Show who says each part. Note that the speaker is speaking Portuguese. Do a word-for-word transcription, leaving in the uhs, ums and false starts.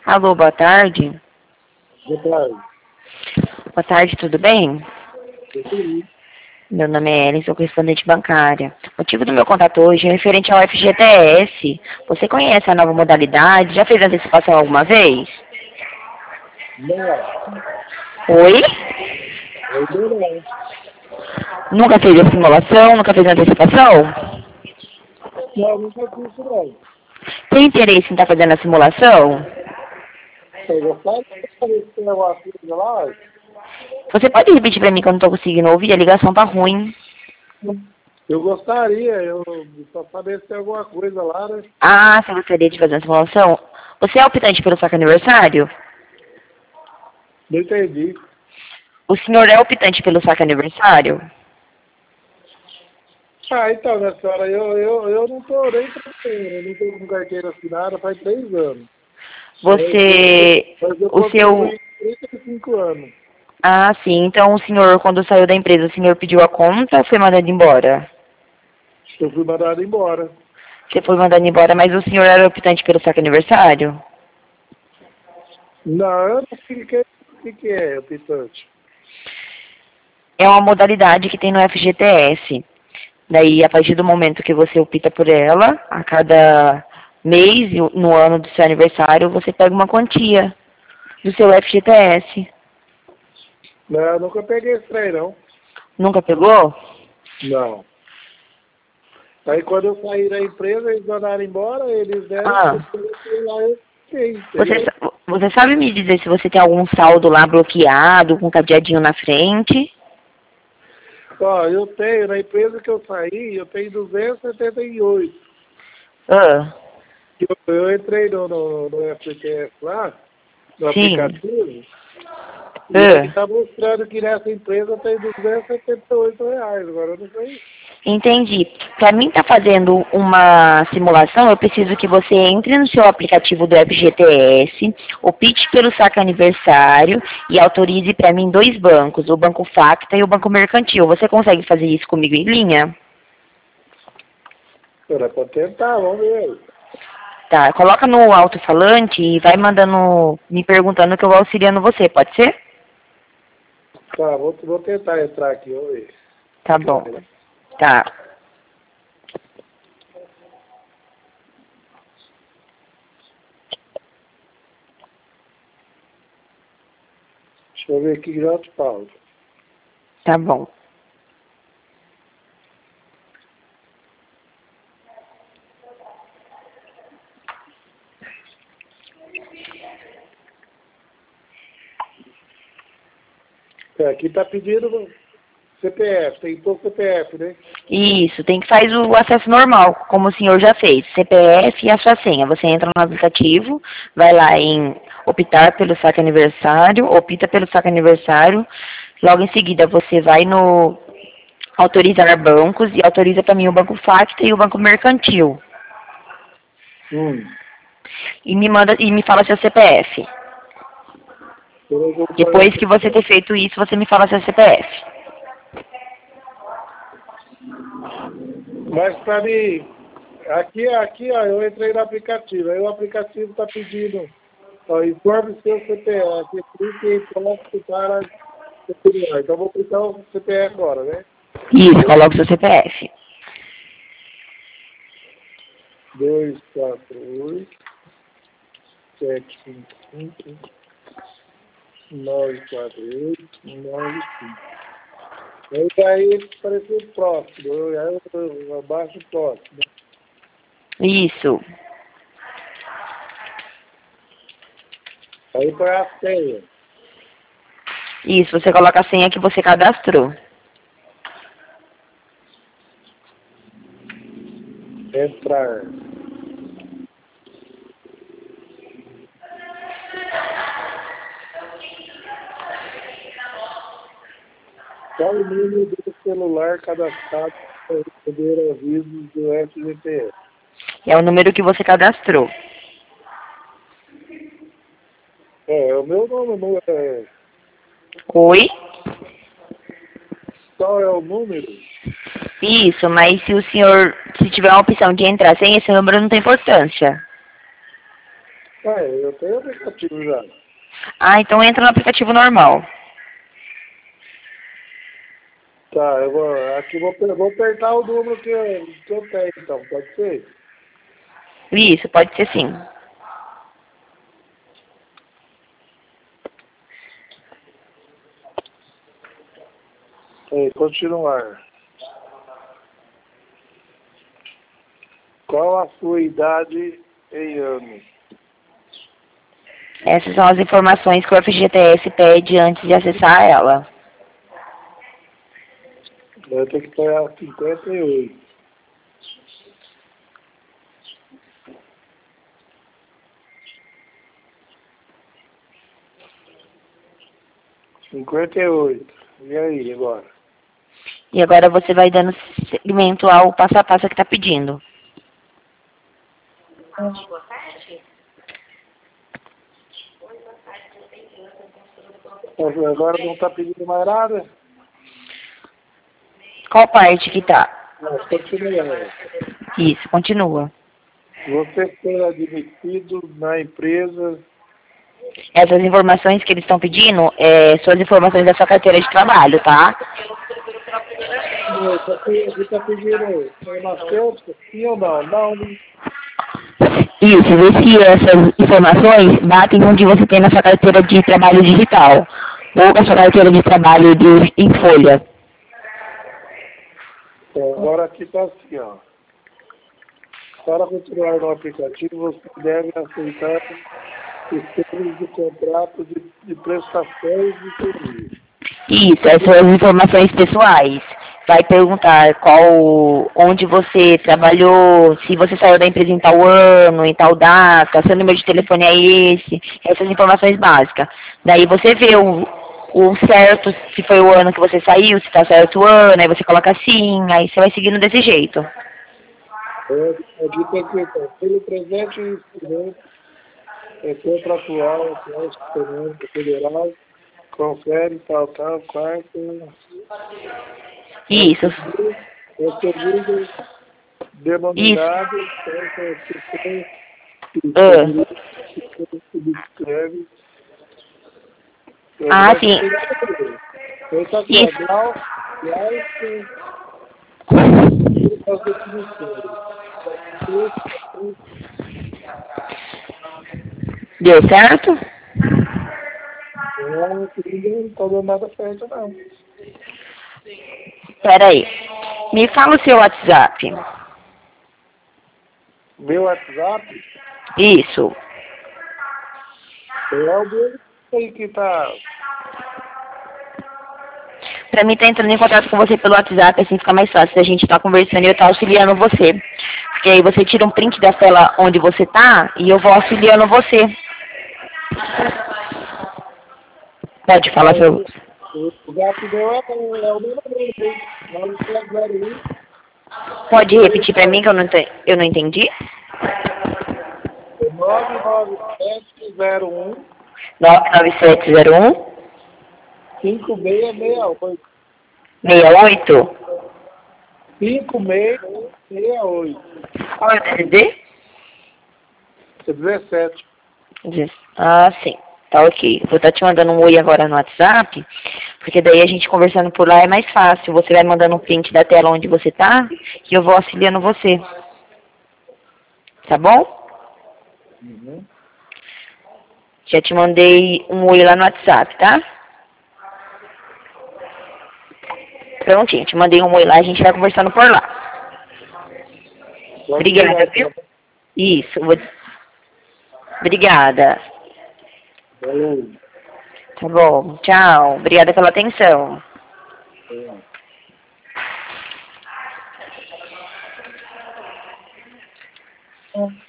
Speaker 1: Alô, boa tarde.
Speaker 2: Boa tarde.
Speaker 1: Boa tarde, tudo bem?
Speaker 2: Sim.
Speaker 1: Meu nome é Ellen, sou correspondente bancária. O motivo do meu contato hoje é referente ao F G T S. Você conhece a nova modalidade? Já fez antecipação alguma vez?
Speaker 2: Não,
Speaker 1: Oi?
Speaker 2: ainda não.
Speaker 1: Nunca fez a simulação? Nunca fez a antecipação?
Speaker 2: Não, nunca fiz isso não.
Speaker 1: Tem interesse em estar fazendo a simulação?
Speaker 2: Eu gostaria de saber se tem alguma coisa lá.
Speaker 1: Você pode repetir para mim que eu não estou conseguindo ouvir? A ligação tá ruim.
Speaker 2: Eu gostaria, eu só saber se tem alguma coisa lá, né?
Speaker 1: Ah, você gostaria de fazer a simulação? Você é optante pelo saque aniversário?
Speaker 2: Não entendi.
Speaker 1: O senhor é optante pelo saque aniversário?
Speaker 2: Ah, então, minha senhora, eu, eu, eu não tô nem trabalhando, eu não tô com carteira assinada faz três anos. Mas eu,
Speaker 1: Você,
Speaker 2: mas eu
Speaker 1: o seu,
Speaker 2: contribuí trinta e cinco anos.
Speaker 1: ah, sim, então o senhor, quando saiu da empresa, o senhor pediu a conta ou foi mandado embora?
Speaker 2: Eu fui mandado embora.
Speaker 1: Você foi mandado embora, mas o senhor era optante pelo saque aniversário?
Speaker 2: Não, eu não sei o que, o que, que é, optante.
Speaker 1: É uma modalidade que tem no F G T S. Daí, a partir do momento que você opta por ela, a cada mês, e no ano do seu aniversário, você pega uma quantia do seu F G T S.
Speaker 2: Não, eu nunca peguei esse trem, não.
Speaker 1: Nunca pegou?
Speaker 2: Não. Aí quando eu saí da empresa, eles mandaram embora, eles deram
Speaker 1: Ah,
Speaker 2: e lá eu fiquei,
Speaker 1: você,
Speaker 2: entendeu?
Speaker 1: sa- você sabe me dizer se você tem algum saldo lá bloqueado, com cadeadinho na frente?
Speaker 2: Ó, eu tenho, na empresa que eu saí, eu tenho duzentos e setenta e oito.
Speaker 1: Ah,
Speaker 2: Eu, eu entrei no, no, no F T S lá, no
Speaker 1: sim.
Speaker 2: aplicativo, e aí
Speaker 1: Ah,
Speaker 2: tá mostrando que nessa empresa tem duzentos e setenta e oito reais. Agora eu não sei.
Speaker 1: entendi. Para mim estar fazendo uma simulação, eu preciso que você entre no seu aplicativo do F G T S, opte pelo saque aniversário e autorize para mim dois bancos, o Banco Facta e o Banco Mercantil. Você consegue fazer isso comigo em linha?
Speaker 2: Era pra tentar, vamos ver.
Speaker 1: Tá, coloca no alto-falante e vai mandando, me perguntando que eu vou auxiliando você, pode ser?
Speaker 2: Tá, vou, vou tentar entrar aqui, vamos ver.
Speaker 1: Tá
Speaker 2: Que
Speaker 1: bom.
Speaker 2: vai lá.
Speaker 1: Tá.
Speaker 2: Deixa eu ver aqui que já te falo.
Speaker 1: Tá bom.
Speaker 2: É, aqui tá pedindo C P F, tem que pôr C P F, né?
Speaker 1: Isso, tem que fazer o acesso normal, como o senhor já fez. C P F e a sua senha. Você entra no aplicativo, vai lá em optar pelo saque aniversário, opta pelo saque aniversário. Logo em seguida você vai no autorizar bancos e autoriza para mim o Banco Facta e o Banco Mercantil.
Speaker 2: Hum.
Speaker 1: E me manda e me fala seu C P F.
Speaker 2: Eu vou pôr
Speaker 1: Depois
Speaker 2: aqui.
Speaker 1: que você ter feito isso, você me fala seu C P F.
Speaker 2: Mas para mim, aqui, aqui, ó, eu entrei no aplicativo, aí o aplicativo tá pedindo, ó, informe seu C P F, clique em próximo para confirmar. Então eu vou aplicar o C P F agora, né?
Speaker 1: Isso, coloca o seu C P F.
Speaker 2: dois, quatro, oito, sete, cinco, cinco, nove, quatro, oito, nove, cinco. Aí aí apareceu o próximo, aí eu, eu abaixo o próximo.
Speaker 1: Isso.
Speaker 2: Aí põe a senha.
Speaker 1: Isso, você coloca a senha que você cadastrou.
Speaker 2: Entrar. Qual o número do celular cadastrado para receber avisos do F G T S?
Speaker 1: É o número que você cadastrou.
Speaker 2: É, o meu nome não é.
Speaker 1: Oi?
Speaker 2: Qual é o número?
Speaker 1: Isso, mas se o senhor, se tiver uma opção de entrar sem esse número, não tem importância.
Speaker 2: É, eu tenho aplicativo já.
Speaker 1: Ah, então entra no aplicativo normal.
Speaker 2: Tá, eu vou. Aqui vou, vou apertar o número que eu, que eu tenho, então, pode ser?
Speaker 1: Isso, pode ser sim.
Speaker 2: É, continuar. Qual a sua idade em anos?
Speaker 1: Essas são as informações que o F G T S pede antes de acessar ela.
Speaker 2: Eu tenho que pegar cinquenta e oito. cinquenta e oito. E aí, agora?
Speaker 1: E agora você vai dando seguimento ao passo a passo que está pedindo.
Speaker 2: Agora não está pedindo mais nada?
Speaker 1: Qual parte que tá?
Speaker 2: Não, continua.
Speaker 1: Isso, continua.
Speaker 2: Você foi admitido na empresa.
Speaker 1: Essas informações que eles estão pedindo é, são as informações da sua carteira de trabalho, tá?
Speaker 2: Você está pedindo farmacêutica? Sim ou não? Não, né?
Speaker 1: Isso, vê se essas informações batem com o que você tem na sua carteira de trabalho digital ou na sua carteira de trabalho de, em folha.
Speaker 2: É, agora aqui está assim, ó. Para continuar no aplicativo, você deve aceitar os termos do contrato de, de prestações de serviço.
Speaker 1: Isso, essas são as informações pessoais. Vai perguntar qual, onde você trabalhou, se você saiu da empresa em tal ano, em tal data, seu número de telefone é esse, essas informações básicas. Daí você vê o, o certo, se foi o ano que você saiu, se está certo o ano, aí você coloca assim, aí você vai seguindo desse jeito.
Speaker 2: É, aqui tem que estar pelo presente e futuro, é contratual, atual, experiência federal, confere, tal, tal, quarto,
Speaker 1: Isso,
Speaker 2: é seguro
Speaker 1: isso.
Speaker 2: denominado, essa questão que
Speaker 1: Ah,
Speaker 2: subscreve.
Speaker 1: ah, sim.
Speaker 2: Esse aqui, ó,
Speaker 1: Isso.
Speaker 2: grau, grau, as definições.
Speaker 1: Deu certo?
Speaker 2: Não, não está dando nada certo, não.
Speaker 1: Pera aí. Me fala o seu WhatsApp.
Speaker 2: Meu WhatsApp
Speaker 1: Isso.
Speaker 2: é o dele aí que tá.
Speaker 1: Pra mim tá entrando em contato com você pelo WhatsApp, assim fica mais fácil. A gente tá conversando e eu tá auxiliando você. Porque aí você tira um print da tela onde você tá e eu vou auxiliando você. Pode falar
Speaker 2: Mas
Speaker 1: seu...
Speaker 2: o o zap meu é, é o mesmo número aí. nove sete zero um,
Speaker 1: Pode
Speaker 2: cinco
Speaker 1: repetir pra mim que eu não, te... eu não entendi?
Speaker 2: nove nove sete zero um,
Speaker 1: nove nove sete zero um,
Speaker 2: cinco seis seis oito.
Speaker 1: seis oito.
Speaker 2: cinco seis seis oito.
Speaker 1: Qual é o D D D?
Speaker 2: dezessete.
Speaker 1: Ah, sim. Tá ok. Vou estar te mandando um oi agora no WhatsApp, porque daí a gente conversando por lá é mais fácil. Você vai mandando um print da tela onde você tá e eu vou auxiliando você. Tá bom?
Speaker 2: Uhum.
Speaker 1: Já te mandei um oi lá no WhatsApp, tá? Prontinho, te mandei um oi lá, a gente vai conversando por lá.
Speaker 2: Pode
Speaker 1: Obrigada,
Speaker 2: ligar,
Speaker 1: viu?
Speaker 2: então.
Speaker 1: Isso. Vou... Obrigada.
Speaker 2: Valeu.
Speaker 1: Tá bom. Tchau. Obrigada pela atenção.
Speaker 2: É.